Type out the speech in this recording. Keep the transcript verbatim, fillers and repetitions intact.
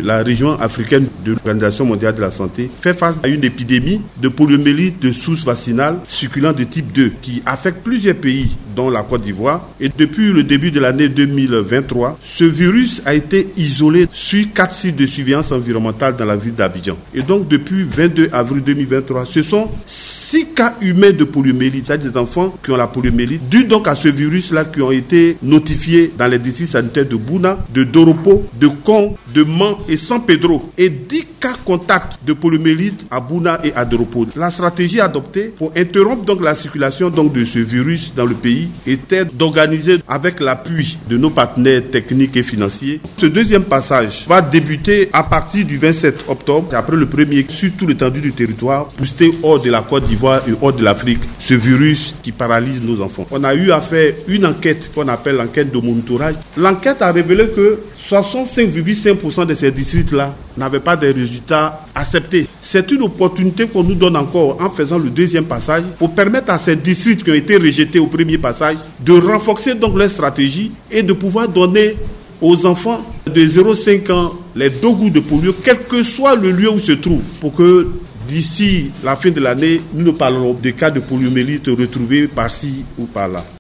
la région africaine de l'Organisation mondiale de la santé fait face à une épidémie de poliomyélite de souche vaccinale circulant de type deux qui affecte plusieurs pays, dont la Côte d'Ivoire. Et depuis le début de l'année deux mille vingt-trois, ce virus a été isolé sur quatre sites de surveillance environnementale dans la ville d'Abidjan. Et donc depuis vingt-deux avril deux mille vingt-trois, ce sont six cas humains de poliomyélite, c'est-à-dire des enfants qui ont la poliomyélite, dû donc à ce virus-là, qui ont été notifiés dans les districts sanitaires de Bouna, de Doropo, de Kong, de Man et San Pedro, et dix cas contacts de poliomyélite à Bouna et à Doropo. La stratégie adoptée pour interrompre donc la circulation donc de ce virus dans le pays était d'organiser, avec l'appui de nos partenaires techniques et financiers, ce deuxième passage va débuter à partir du vingt-sept octobre, après le premier, sur tout l'étendue du territoire, boosté hors de la Côte d'Ivoire et hors de l'Afrique, ce virus qui paralyse nos enfants. On a eu à faire une enquête qu'on appelle l'enquête de monitorage. L'enquête a révélé que soixante-cinq virgule cinq pour cent de ces districts-là n'avaient pas de résultats acceptés. C'est une opportunité qu'on nous donne encore en faisant le deuxième passage pour permettre à ces districts qui ont été rejetés au premier passage de renforcer donc leur stratégie et de pouvoir donner aux enfants de zéro à cinq ans les doses de polio, quel que soit le lieu où ils se trouvent, pour que d'ici la fin de l'année, nous ne parlerons de cas de poliomyélite retrouvés par-ci ou par-là.